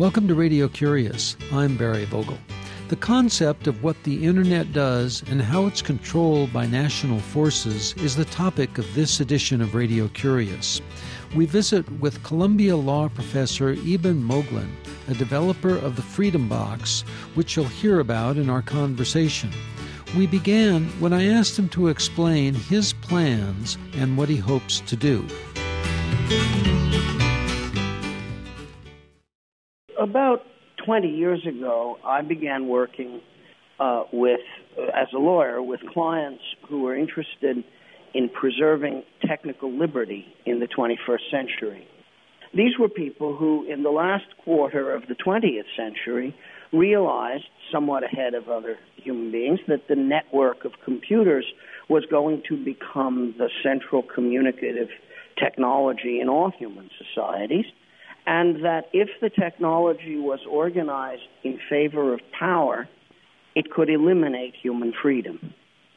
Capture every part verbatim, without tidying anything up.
Welcome to Radio Curious. I'm Barry Vogel. The concept of what the Internet does and how it's controlled by national forces is the topic of this edition of Radio Curious. We visit with Columbia Law professor Eben Moglen, a developer of the Freedom Box, which you'll hear about in our conversation. We began when I asked him to explain his plans and what he hopes to do. About twenty years ago, I began working uh, with, uh, as a lawyer, with clients who were interested in preserving technical liberty in the twenty-first century. These were people who, in the last quarter of the twentieth century, realized, somewhat ahead of other human beings, that the network of computers was going to become the central communicative technology in all human societies, and that if the technology was organized in favor of power, it could eliminate human freedom.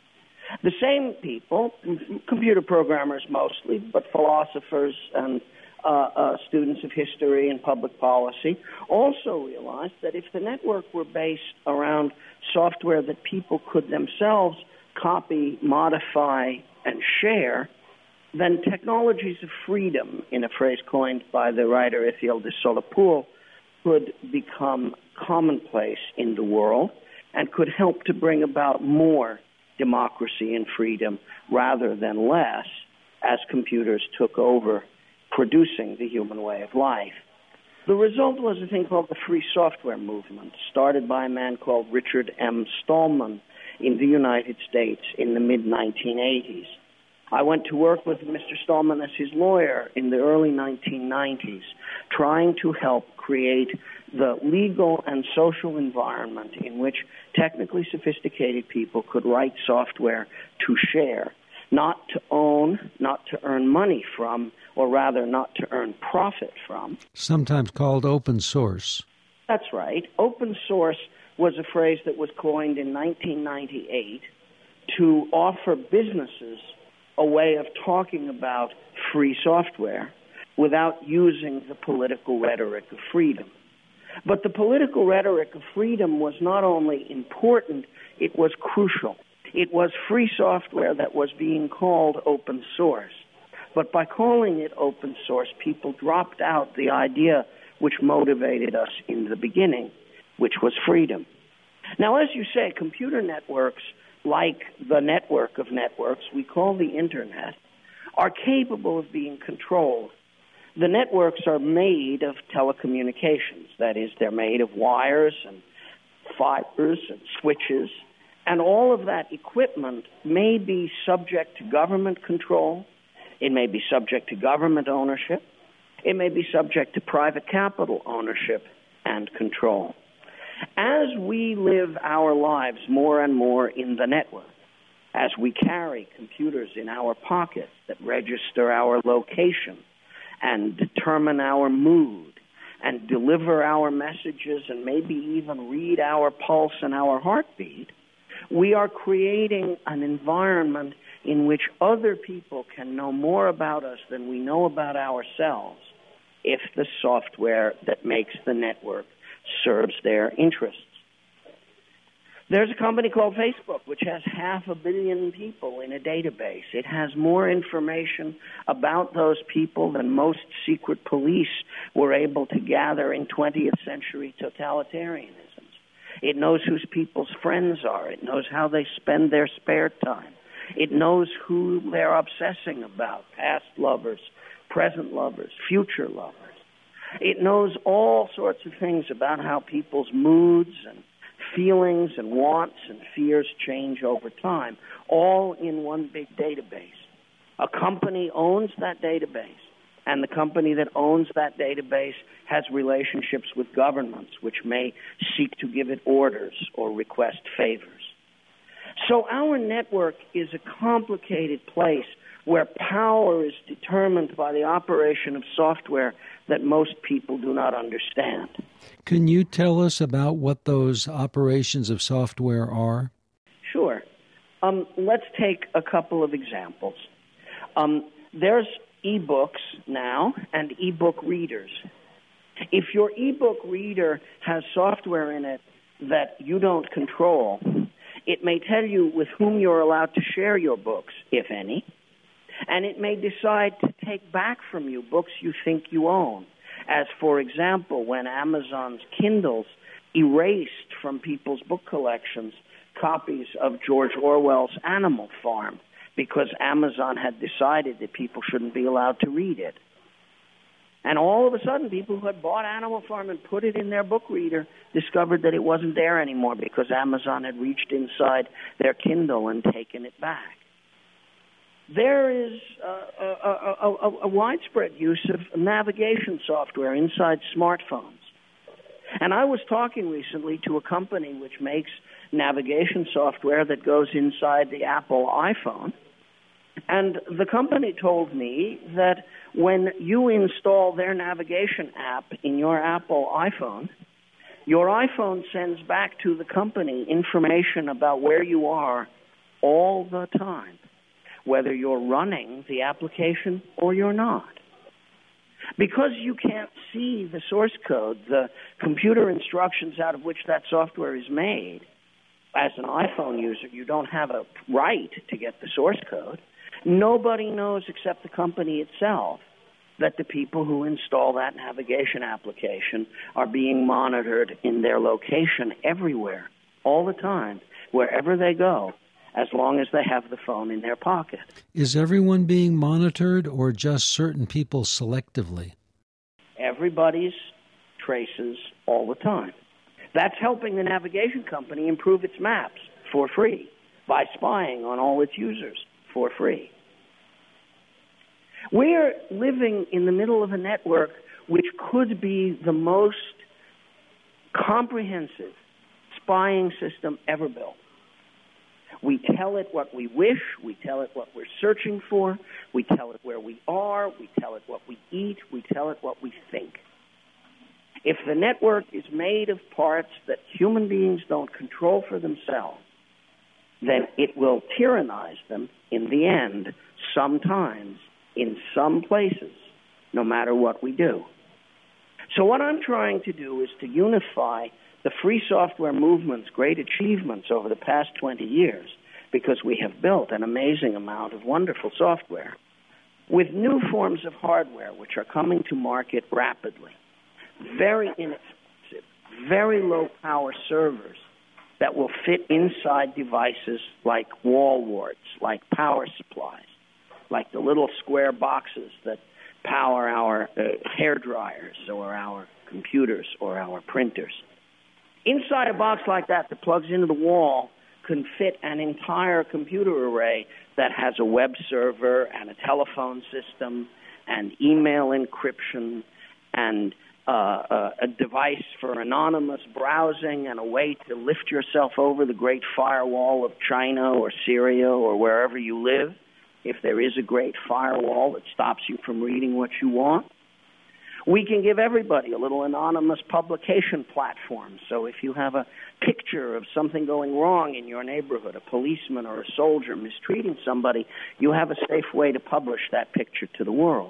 The same people, computer programmers mostly, but philosophers and uh, uh, students of history and public policy, also realized that if the network were based around software that people could themselves copy, modify, and share, then technologies of freedom, in a phrase coined by the writer Ithiel de Solapoul, could become commonplace in the world and could help to bring about more democracy and freedom rather than less as computers took over producing the human way of life. The result was a thing called the free software movement, started by a man called Richard M. Stallman in the United States in the mid nineteen eighties. I went to work with Mister Stallman as his lawyer in the early nineteen nineties, trying to help create the legal and social environment in which technically sophisticated people could write software to share, not to own, not to earn money from, or rather not to earn profit from. Sometimes called open source. That's right. Open source was a phrase that was coined in nineteen ninety-eight to offer businesses a way of talking about free software without using the political rhetoric of freedom. But the political rhetoric of freedom was not only important, it was crucial. It was free software that was being called open source. But by calling it open source, people dropped out the idea which motivated us in the beginning, which was freedom. Now, as you say, computer networks, like the network of networks we call the Internet, are capable of being controlled. The networks are made of telecommunications. That is, they're made of wires and fibers and switches, and all of that equipment may be subject to government control. It may be subject to government ownership. It may be subject to private capital ownership and control. As we live our lives more and more in the network, as we carry computers in our pockets that register our location and determine our mood and deliver our messages and maybe even read our pulse and our heartbeat, we are creating an environment in which other people can know more about us than we know about ourselves if the software that makes the network serves their interests. There's a company called Facebook, which has half a billion people in a database. It has more information about those people than most secret police were able to gather in twentieth century totalitarianisms. It knows who people's friends are. It knows how they spend their spare time. It knows who they're obsessing about, past lovers, present lovers, future lovers. It knows all sorts of things about how people's moods and feelings and wants and fears change over time, all in one big database. A company owns that database, and the company that owns that database has relationships with governments which may seek to give it orders or request favors. So our network is a complicated place where power is determined by the operation of software that most people do not understand. Can you tell us about what those operations of software are? Sure. Um, let's take a couple of examples. Um, there's e-books now and e-book readers. If your ebook reader has software in it that you don't control, it may tell you with whom you're allowed to share your books, if any, and it may decide to take back from you books you think you own. As, for example, when Amazon's Kindles erased from people's book collections copies of George Orwell's Animal Farm because Amazon had decided that people shouldn't be allowed to read it. And all of a sudden, people who had bought Animal Farm and put it in their book reader discovered that it wasn't there anymore because Amazon had reached inside their Kindle and taken it back. There is uh, a, a, a, a widespread use of navigation software inside smartphones. And I was talking recently to a company which makes navigation software that goes inside the Apple iPhone. And the company told me that when you install their navigation app in your Apple iPhone, your iPhone sends back to the company information about where you are all the time, whether you're running the application or you're not. Because you can't see the source code, the computer instructions out of which that software is made, as an iPhone user, you don't have a right to get the source code. Nobody knows except the company itself that the people who install that navigation application are being monitored in their location everywhere, all the time, wherever they go, as long as they have the phone in their pocket. Is everyone being monitored or just certain people selectively? Everybody's traces all the time. That's helping the navigation company improve its maps for free by spying on all its users for free. We are living in the middle of a network which could be the most comprehensive spying system ever built. We tell it what we wish, we tell it what we're searching for, we tell it where we are, we tell it what we eat, we tell it what we think. If the network is made of parts that human beings don't control for themselves, then it will tyrannize them in the end, sometimes, in some places, no matter what we do. So what I'm trying to do is to unify the free software movement's great achievements over the past twenty years, because we have built an amazing amount of wonderful software, with new forms of hardware which are coming to market rapidly. Very inexpensive, very low-power servers that will fit inside devices like wall warts, like power supplies, like the little square boxes that power our uh, hair dryers or our computers or our printers. Inside a box like that that plugs into the wall can fit an entire computer array that has a web server and a telephone system and email encryption and uh, uh, a device for anonymous browsing and a way to lift yourself over the great firewall of China or Syria or wherever you live, if there is a great firewall that stops you from reading what you want. We can give everybody a little anonymous publication platform. So if you have a picture of something going wrong in your neighborhood, a policeman or a soldier mistreating somebody, you have a safe way to publish that picture to the world.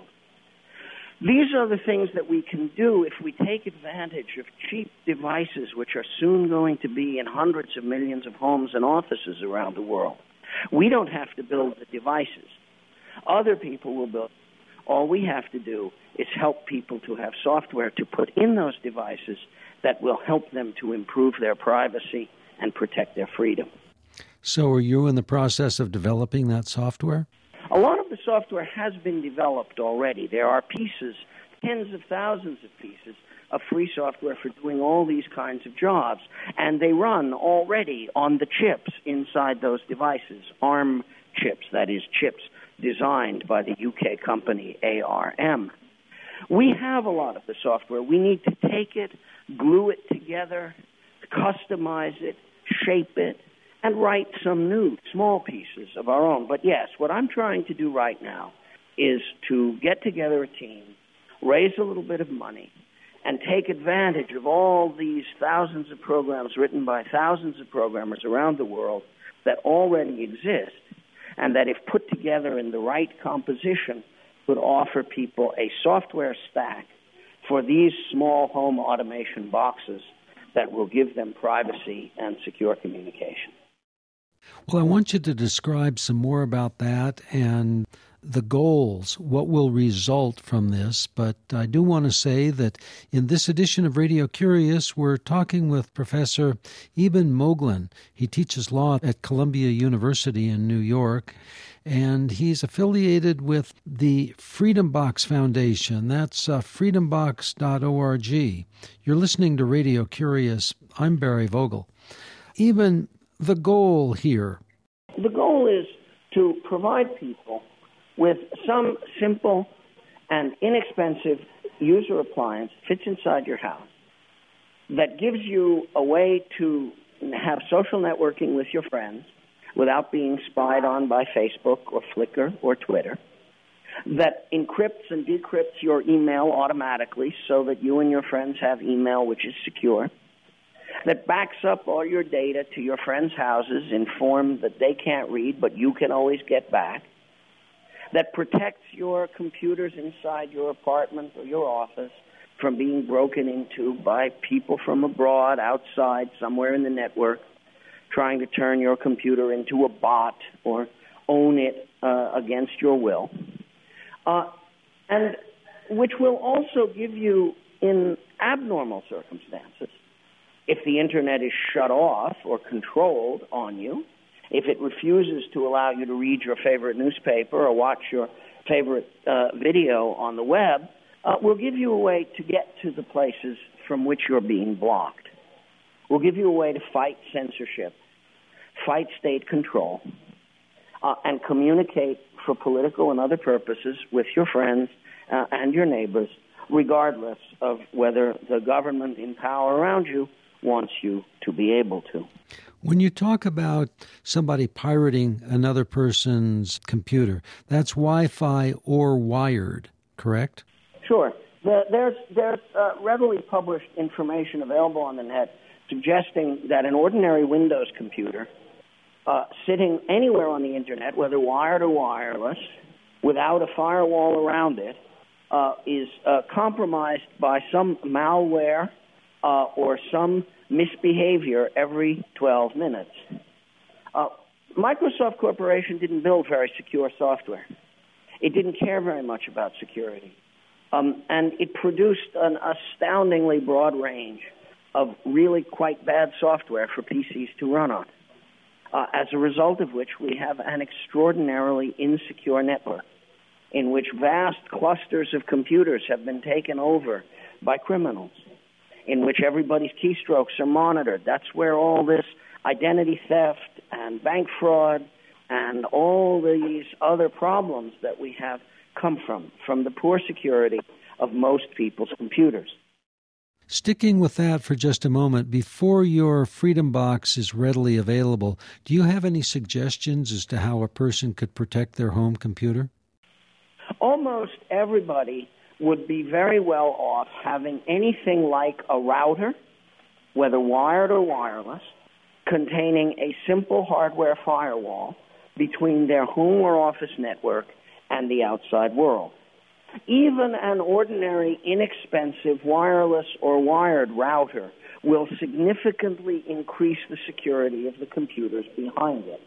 These are the things that we can do if we take advantage of cheap devices which are soon going to be in hundreds of millions of homes and offices around the world. We don't have to build the devices. Other people will build. All we have to do is help people to have software to put in those devices that will help them to improve their privacy and protect their freedom. So are you in the process of developing that software? A lot of the software has been developed already. There are pieces, tens of thousands of pieces, of free software for doing all these kinds of jobs. And they run already on the chips inside those devices, ARM chips, that is, chips designed by the U K company A R M. We have a lot of the software. We need to take it, glue it together, customize it, shape it, and write some new small pieces of our own. But yes, what I'm trying to do right now is to get together a team, raise a little bit of money, and take advantage of all these thousands of programs written by thousands of programmers around the world that already exist, and that if put together in the right composition, would offer people a software stack for these small home automation boxes that will give them privacy and secure communication. Well, I want you to describe some more about that and the goals, what will result from this. But I do want to say that in this edition of Radio Curious, we're talking with Professor Eben Moglen. He teaches law at Columbia University in New York, and he's affiliated with the Freedom Box Foundation. That's uh, freedom box dot org. You're listening to Radio Curious. I'm Barry Vogel. Eben, the goal here? The goal is to provide people with some simple and inexpensive user appliance fits inside your house that gives you a way to have social networking with your friends without being spied on by Facebook or Flickr or Twitter, that encrypts and decrypts your email automatically so that you and your friends have email which is secure, that backs up all your data to your friends' houses in form that they can't read but you can always get back, that protects your computers inside your apartment or your office from being broken into by people from abroad, outside, somewhere in the network, trying to turn your computer into a bot or own it uh, against your will, uh, and which will also give you, in abnormal circumstances, if the Internet is shut off or controlled on you, if it refuses to allow you to read your favorite newspaper or watch your favorite uh, video on the web, uh, we'll give you a way to get to the places from which you're being blocked. We'll give you a way to fight censorship, fight state control, uh, and communicate for political and other purposes with your friends uh, and your neighbors, regardless of whether the government in power around you wants you to be able to. When you talk about somebody pirating another person's computer, that's Wi-Fi or wired, correct? Sure. The, there's there's uh, readily published information available on the net suggesting that an ordinary Windows computer uh, sitting anywhere on the Internet, whether wired or wireless, without a firewall around it, uh, is uh, compromised by some malware uh, or some misbehavior every twelve minutes. Uh, Microsoft Corporation didn't build very secure software. It didn't care very much about security. Um, and it produced an astoundingly broad range of really quite bad software for P Cs to run on, uh, as a result of which we have an extraordinarily insecure network in which vast clusters of computers have been taken over by criminals, in which everybody's keystrokes are monitored. That's where all this identity theft and bank fraud and all these other problems that we have come from, from the poor security of most people's computers. Sticking with that for just a moment, before your Freedom Box is readily available, do you have any suggestions as to how a person could protect their home computer? Almost everybody would be very well off having anything like a router, whether wired or wireless, containing a simple hardware firewall between their home or office network and the outside world. Even an ordinary, inexpensive wireless or wired router will significantly increase the security of the computers behind it.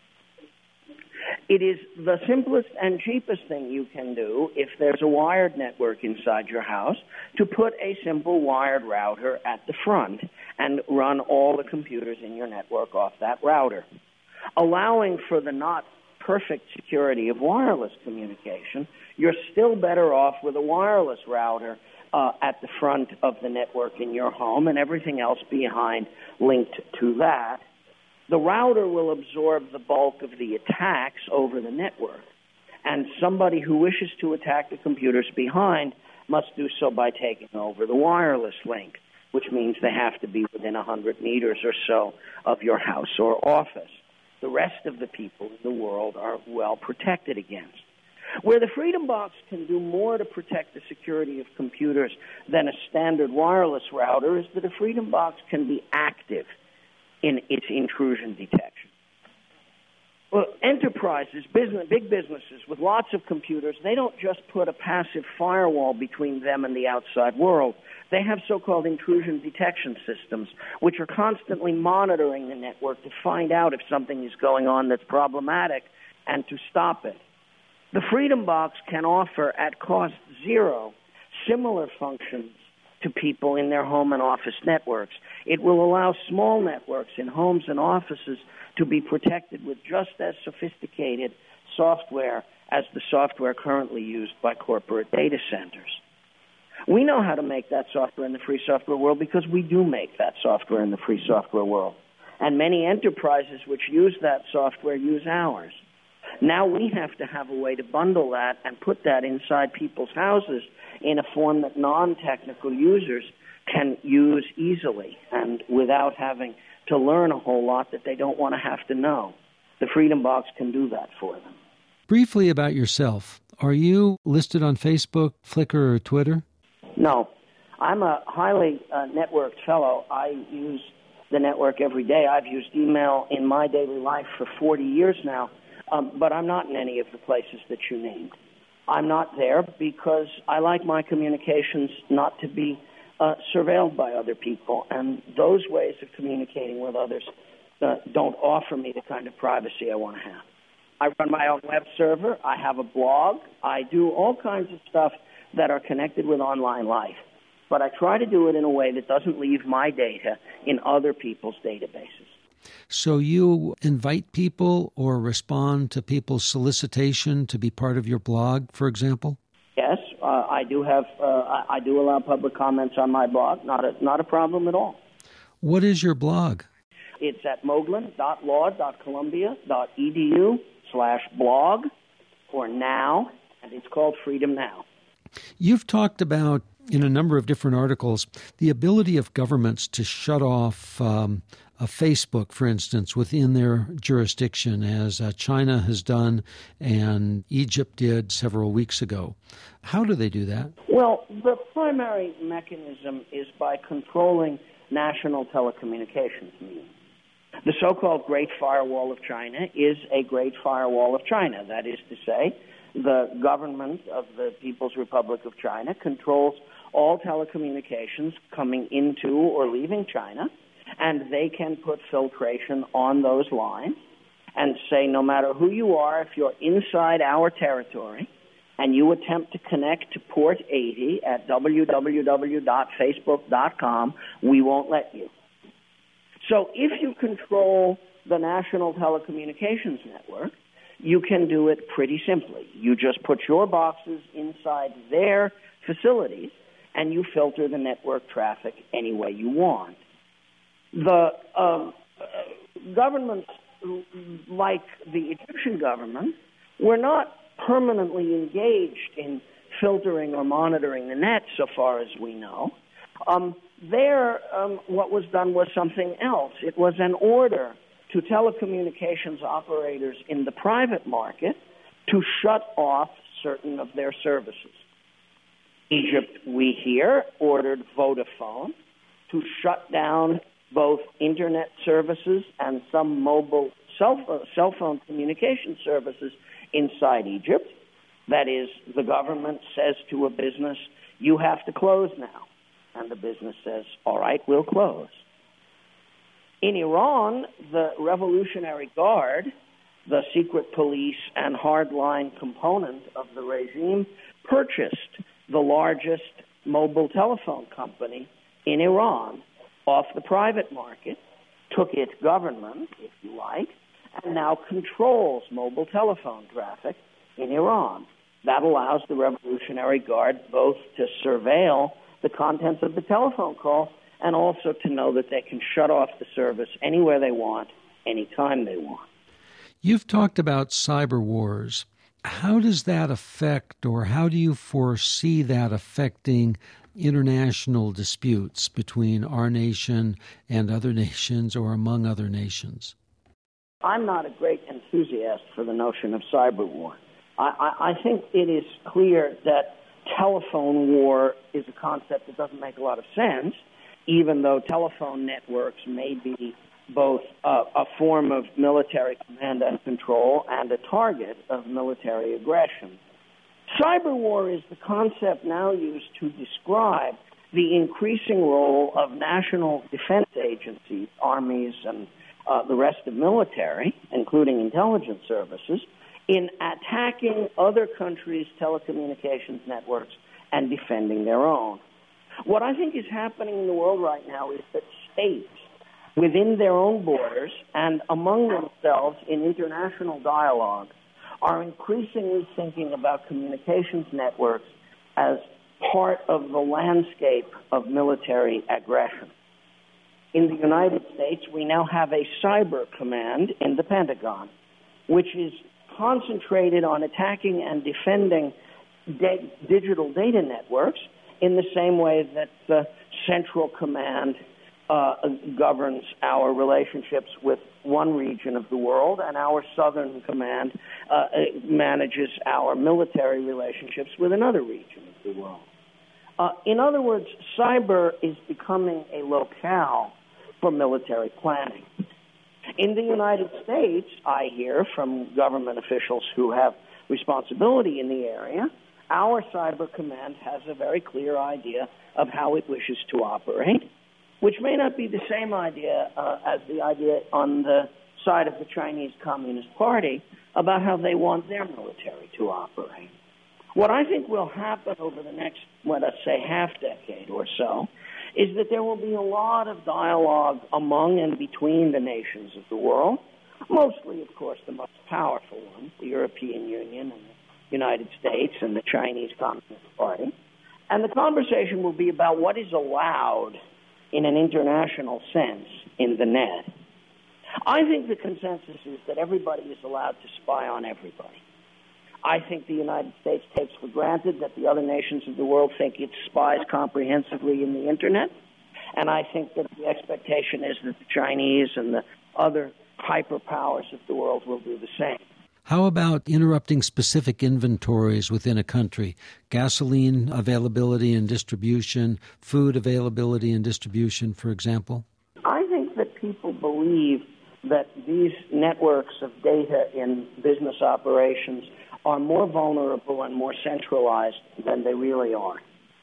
It is the simplest and cheapest thing you can do, if there's a wired network inside your house, to put a simple wired router at the front and run all the computers in your network off that router. Allowing for the not perfect security of wireless communication, you're still better off with a wireless router uh, at the front of the network in your home and everything else behind linked to that. The router will absorb the bulk of the attacks over the network, and somebody who wishes to attack the computers behind must do so by taking over the wireless link, which means they have to be within one hundred meters or so of your house or office. The rest of the people in the world are well protected against. Where the Freedom Box can do more to protect the security of computers than a standard wireless router is that a Freedom Box can be active in its intrusion detection. Well, enterprises, business, big businesses with lots of computers, they don't just put a passive firewall between them and the outside world. They have so-called intrusion detection systems, which are constantly monitoring the network to find out if something is going on that's problematic and to stop it. The Freedom Box can offer, at cost zero, similar functions to people in their home and office networks. It will allow small networks in homes and offices to be protected with just as sophisticated software as the software currently used by corporate data centers. We know how to make that software in the free software world because we do make that software in the free software world. And many enterprises which use that software use ours. Now we have to have a way to bundle that and put that inside people's houses in a form that non-technical users can use easily and without having to learn a whole lot that they don't want to have to know. The Freedom Box can do that for them. Briefly about yourself. Are you listed on Facebook, Flickr, or Twitter? No. I'm a highly uh, networked fellow. I use the network every day. I've used email in my daily life for forty years now, um, but I'm not in any of the places that you named. I'm not there because I like my communications not to be uh, surveilled by other people, and those ways of communicating with others uh, don't offer me the kind of privacy I want to have. I run my own web server. I have a blog. I do all kinds of stuff that are connected with online life, but I try to do it in a way that doesn't leave my data in other people's databases. So you invite people or respond to people's solicitation to be part of your blog, for example? Yes, uh, I do have. Uh, I, I do allow public comments on my blog. Not a not a problem at all. What is your blog? It's at moglen dot law dot columbia dot e d u slash blog or now, and it's called Freedom Now. You've talked about, in a number of different articles, the ability of governments to shut off um, a Facebook, for instance, within their jurisdiction, as uh, China has done and Egypt did several weeks ago. How do they do that? Well, the primary mechanism is by controlling national telecommunications means. The so-called Great Firewall of China is a Great Firewall of China. That is to say, the government of the People's Republic of China controls all telecommunications coming into or leaving China, and they can put filtration on those lines and say no matter who you are, if you're inside our territory and you attempt to connect to port eighty at w w w dot facebook dot com, we won't let you. So if you control the national telecommunications network, you can do it pretty simply. You just put your boxes inside their facilities and you filter the network traffic any way you want. The um, uh, governments like the Egyptian government were not permanently engaged in filtering or monitoring the net so far as we know. Um, there, um, what was done was something else. It was an order to telecommunications operators in the private market to shut off certain of their services. Egypt, we hear, ordered Vodafone to shut down both internet services and some mobile cell phone, cell phone communication services inside Egypt. That is, the government says to a business, you have to close now. And the business says, all right, we'll close. In Iran, the Revolutionary Guard, the secret police and hardline component of the regime, purchased the largest mobile telephone company in Iran off the private market, took its government, if you like, and now controls mobile telephone traffic in Iran. That allows the Revolutionary Guard both to surveil the contents of the telephone call and also to know that they can shut off the service anywhere they want, anytime they want. You've talked about cyber wars. How does that affect, or how do you foresee that affecting international disputes between our nation and other nations or among other nations? I'm not a great enthusiast for the notion of cyber war. I, I, I think it is clear that telephone war is a concept that doesn't make a lot of sense, even though telephone networks may be both uh, a form of military command and control and a target of military aggression. Cyber war is the concept now used to describe the increasing role of national defense agencies, armies, and uh, the rest of military, including intelligence services, in attacking other countries' telecommunications networks and defending their own. What I think is happening in the world right now is that states, within their own borders and among themselves in international dialogue, are increasingly thinking about communications networks as part of the landscape of military aggression. In the United States, we now have a cyber command in the Pentagon, which is concentrated on attacking and defending de- digital data networks in the same way that the Central Command uh, governs our relationships with one region of the world, and our Southern Command uh, manages our military relationships with another region of the world. Uh, in other words, cyber is becoming a locale for military planning. In the United States, I hear from government officials who have responsibility in the area, our Cyber Command has a very clear idea of how it wishes to operate, which may not be the same idea uh, as the idea on the side of the Chinese Communist Party about how they want their military to operate. What I think will happen over the next, let us say, half decade or so, is that there will be a lot of dialogue among and between the nations of the world, mostly, of course, the most powerful ones, the European Union and the United States and the Chinese Communist Party. And the conversation will be about what is allowed in an international sense in the net. I think the consensus is that everybody is allowed to spy on everybody. I think the United States takes for granted that the other nations of the world think it spies comprehensively in the Internet. And I think that the expectation is that the Chinese and the other hyperpowers of the world will do the same. How about interrupting specific inventories within a country? Gasoline availability and distribution, food availability and distribution, for example? I think that people believe that these networks of data in business operations are more vulnerable and more centralized than they really are.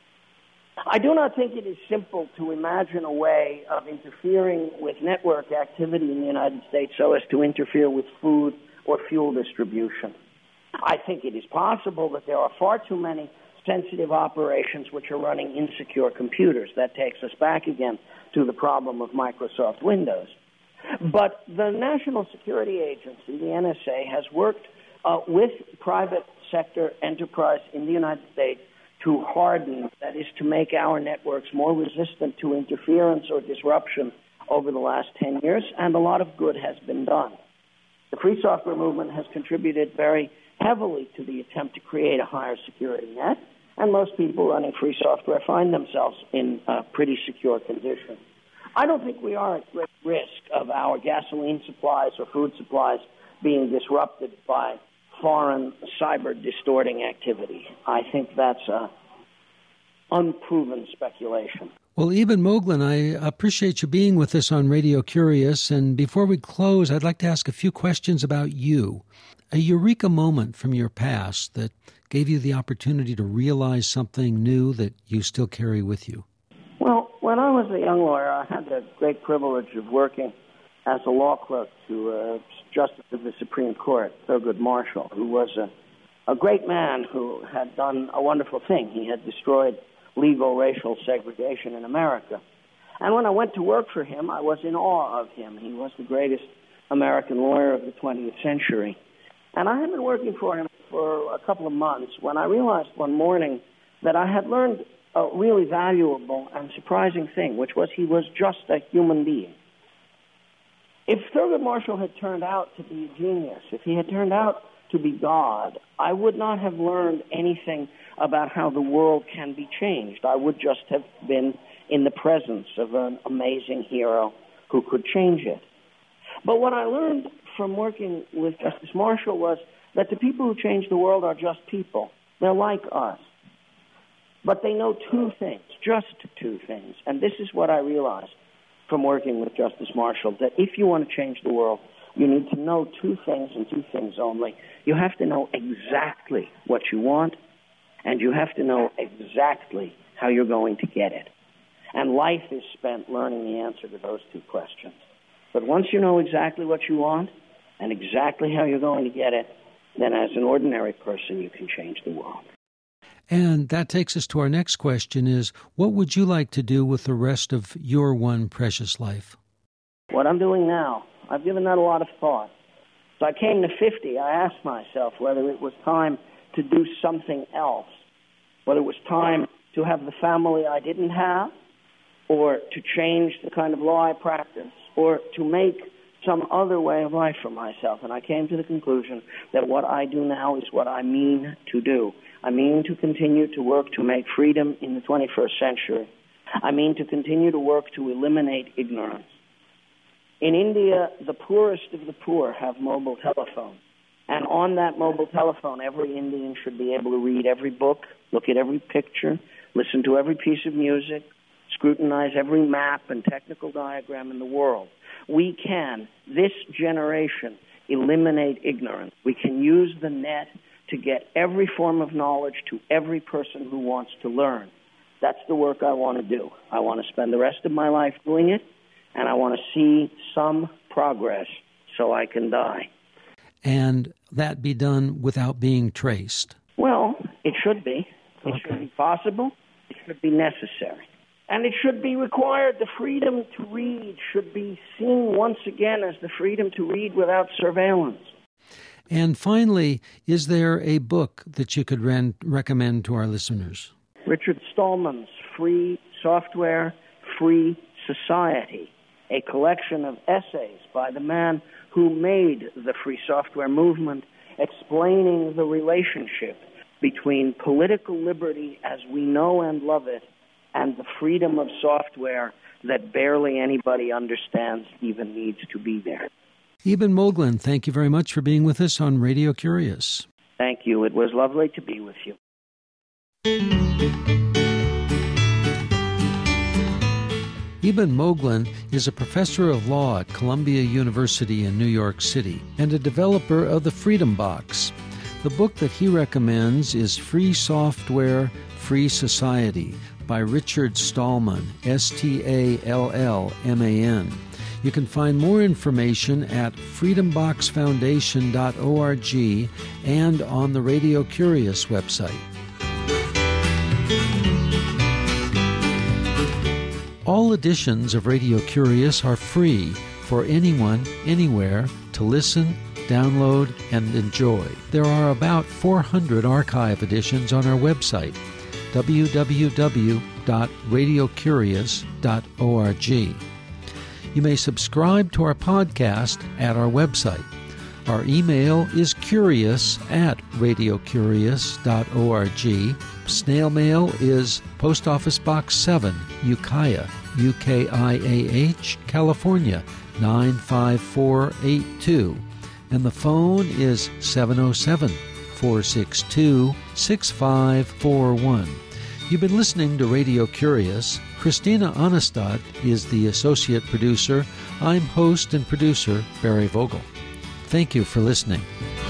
I do not think it is simple to imagine a way of interfering with network activity in the United States so as to interfere with food or fuel distribution. I think it is possible that there are far too many sensitive operations which are running insecure computers. That takes us back again to the problem of Microsoft Windows. But the National Security Agency, the N S A, has worked uh, with private sector enterprise in the United States to harden, that is, to make our networks more resistant to interference or disruption over the last ten years, and a lot of good has been done. The free software movement has contributed very heavily to the attempt to create a higher security net, and most people running free software find themselves in a pretty secure condition. I don't think we are at great risk of our gasoline supplies or food supplies being disrupted by foreign cyber-distorting activity. I think that's a unproven speculation. Well, Eben Moglen, I appreciate you being with us on Radio Curious. And before we close, I'd like to ask a few questions about you. A eureka moment from your past that gave you the opportunity to realize something new that you still carry with you. Well, when I was a young lawyer, I had the great privilege of working as a law clerk to a Justice of the Supreme Court, Thurgood Marshall, who was a, a great man who had done a wonderful thing. He had destroyed legal racial segregation in America. And when I went to work for him, I was in awe of him. He was the greatest American lawyer of the twentieth century. And I had been working for him for a couple of months when I realized one morning that I had learned a really valuable and surprising thing, which was he was just a human being. If Thurgood Marshall had turned out to be a genius, if he had turned out to be God, I would not have learned anything about how the world can be changed. I would just have been in the presence of an amazing hero who could change it. But what I learned from working with Justice Marshall was that the people who change the world are just people. They're like us. But they know two things, just two things. And this is what I realized. from working with Justice Marshall that if you want to change the world, you need to know two things and two things only. You have to know exactly what you want, and you have to know exactly how you're going to get it. And life is spent learning the answer to those two questions. But once you know exactly what you want and exactly how you're going to get it, then as an ordinary person, you can change the world. And that takes us to our next question is, what would you like to do with the rest of your one precious life? What I'm doing now, I've given that a lot of thought. So I came to fifty, I asked myself whether it was time to do something else, whether it was time to have the family I didn't have, or to change the kind of law I practice, or to make some other way of life for myself. And I came to the conclusion that what I do now is what I mean to do. I mean to continue to work to make freedom in the twenty-first century. I mean to continue to work to eliminate ignorance. In India, the poorest of the poor have mobile telephones. And on that mobile telephone, every Indian should be able to read every book, look at every picture, listen to every piece of music, scrutinize every map and technical diagram in the world. We can, this generation, eliminate ignorance. We can use the net to get every form of knowledge to every person who wants to learn. That's the work I want to do. I want to spend the rest of my life doing it, and I want to see some progress so I can die. And that be done without being traced? Well, it should be. It Okay. should be possible. It should be necessary. And it should be required. The freedom to read should be seen once again as the freedom to read without surveillance. And finally, is there a book that you could ren- recommend to our listeners? Richard Stallman's Free Software, Free Society, a collection of essays by the man who made the free software movement, explaining the relationship between political liberty as we know and love it and the freedom of software that barely anybody understands even needs to be there. Eben Moglen, thank you very much for being with us on Radio Curious. Thank you. It was lovely to be with you. Eben Moglen is a professor of law at Columbia University in New York City and a developer of the Freedom Box. The book that he recommends is Free Software, Free Society by Richard Stallman, S T A L L M A N. You can find more information at freedom box foundation dot org and on the Radio Curious website. All editions of Radio Curious are free for anyone, anywhere, to listen, download, and enjoy. There are about four hundred archive editions on our website, w w w dot radio curious dot org. You may subscribe to our podcast at our website. Our email is curious at radio curious dot org. Snail mail is Post Office Box seven, Ukiah, U K I A H, California, nine five four eight two. And the phone is seven oh seven, four six two, six five four one. You've been listening to Radio Curious. Christina Onestad is the associate producer. I'm host and producer Barry Vogel. Thank you for listening.